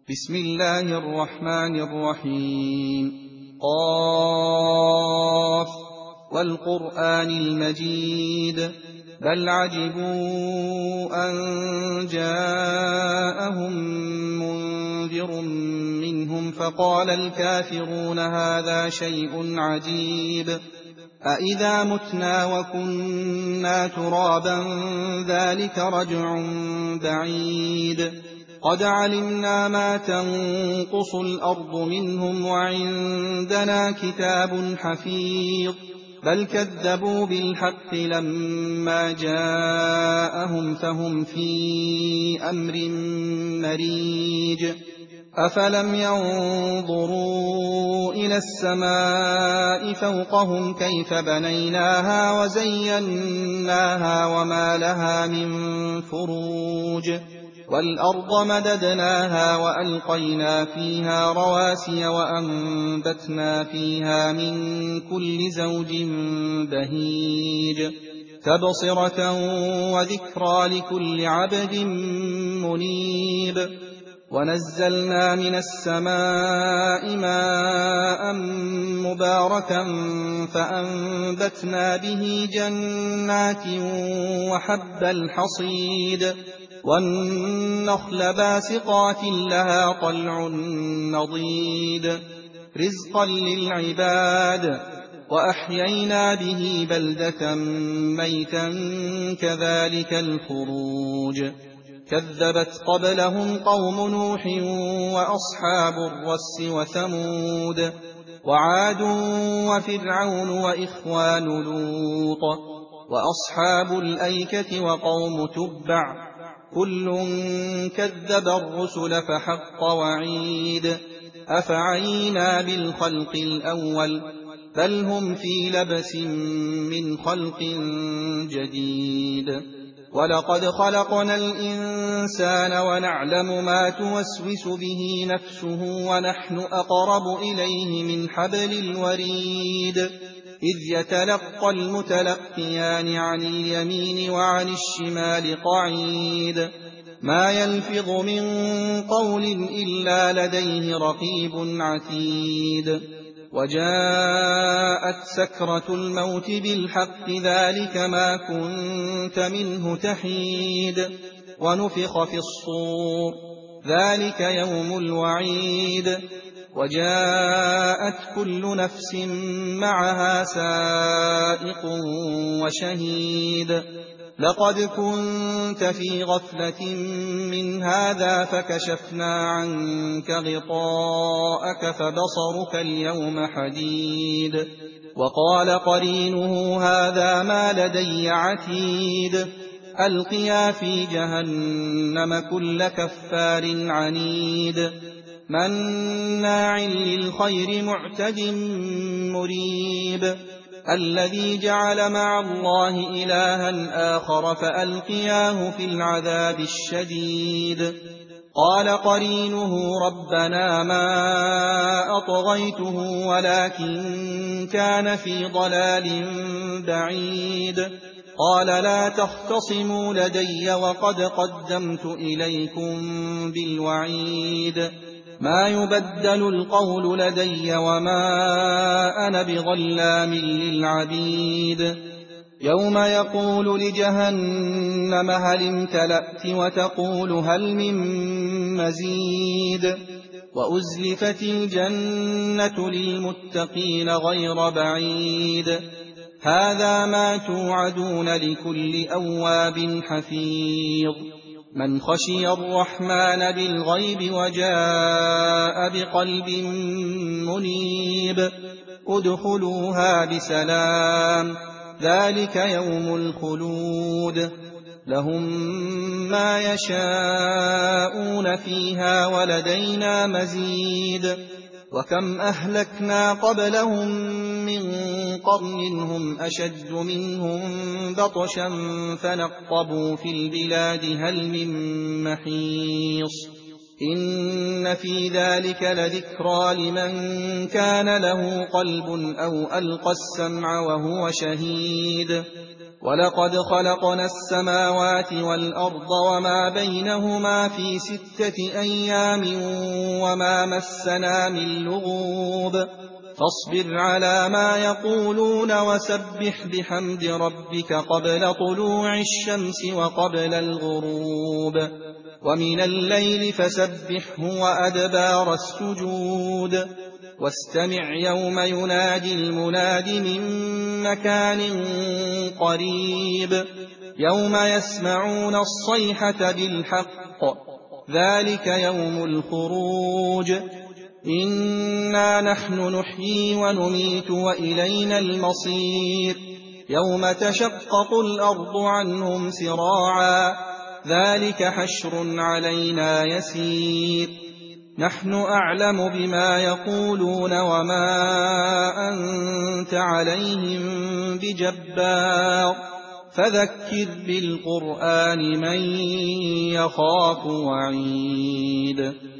بسم الله الرحمن الرحيم. قاف والقرآن المجيد بل عجبوا أن جاءهم منذر منهم فقال الكافرون هذا شيء عجيب أإذا متنا وكنا ترابا ذلك رجع بعيد قد علمنا ما تنقص الأرض منهم وعندنا كتاب حفيظ بل كذبوا بالحق لما جاءهم فهم في أمر مريج أفلم ينظروا إلى السماء فوقهم كيف بنيناها وزيناها وما لها من فروج والأرض مددناها وألقينا فيها رواسي وأنبتنا فيها من كل زوج بهيج تبصرة وذكرى لكل عبد منيب ونزلنا من السماء ماء مباركا فأنبتنا به جنات وحب الحصيد والنخل باسقات لها طلع نضيد رزقا للعباد وأحيينا به بلدة ميتا كذلك الخروج كذبت قبلهم قوم نوح وأصحاب الرس وثمود وعاد وفرعون وإخوان لوط وأصحاب الأيكة وقوم تبع كل كذب الرسل فحق وعيد أفعينا بالخلق الأول بل هم في لبس من خلق جديد ولقد خلقنا الإنسان ونعلم ما توسوس به نفسه ونحن أقرب إليه من حبل الوريد إذ يتلقى المتلقيان عن اليمين وعن الشمال قعيد ما يلفظ من قول إلا لديه رقيب عتيد وجاءت سكرة الموت بالحق ذلك ما كنت منه تحيد ونفخ في الصور ذلك يوم الوعيد وجاءت كل نفس معها سائق وشهيد لقد كنت في غفلة من هذا فكشفنا عنك غطاءك فبصرك اليوم حديد وقال قرينه هذا ما لدي عتيد ألقيا في جهنم كل كفار عنيد مناع للخير معتد مريب الذي جعل مع الله إلها آخر فألقياه في العذاب الشديد قال قرينه ربنا ما أطغيته ولكن كان في ضلال بعيد قال لا تختصموا لدي وقد قدمت إليكم بالوعيد ما يبدل القول لدي وما أنا بظلام للعبيد يوم يقول لجهنم هل امتلأت وتقول هل من مزيد وأزلفت الجنة للمتقين غير بعيد هذا ما توعدون لكل أواب حفيظ من خشي الرحمن بالغيب وجاء بقلب منيب ادخلوها بسلام ذلك يوم الخلود لهم ما يشاءون فيها ولدينا مزيد وكم أهلكنا قبلهم من قرن هم أشد منهم بطشا فنقبوا في البلاد هل من محيص إن في ذلك لذكرى لمن كان له قلب أو ألقى السمع وهو شهيد وَلَقَدْ خَلَقْنَا السَّمَاوَاتِ وَالْأَرْضَ وَمَا بَيْنَهُمَا فِي 6 أَيَّامٍ وَمَا مَسَّنَا مِن لُّغُوبٍ فاصبر على ما يقولون وسبح بحمد ربك قبل طلوع الشمس وقبل الغروب ومن الليل فسبحه وأدبار السجود واستمع يوم ينادي المناد من مكان قريب يوم يسمعون الصيحة بالحق ذلك يوم الخروج إنا نحن نحيي ونميت وإلينا المصير يوم تشقق الأرض عنهم سراعا ذلك حشر علينا يسير نحن أعلم بما يقولون وما أنت عليهم بجبار فذكر بالقرآن من يخاف وعيد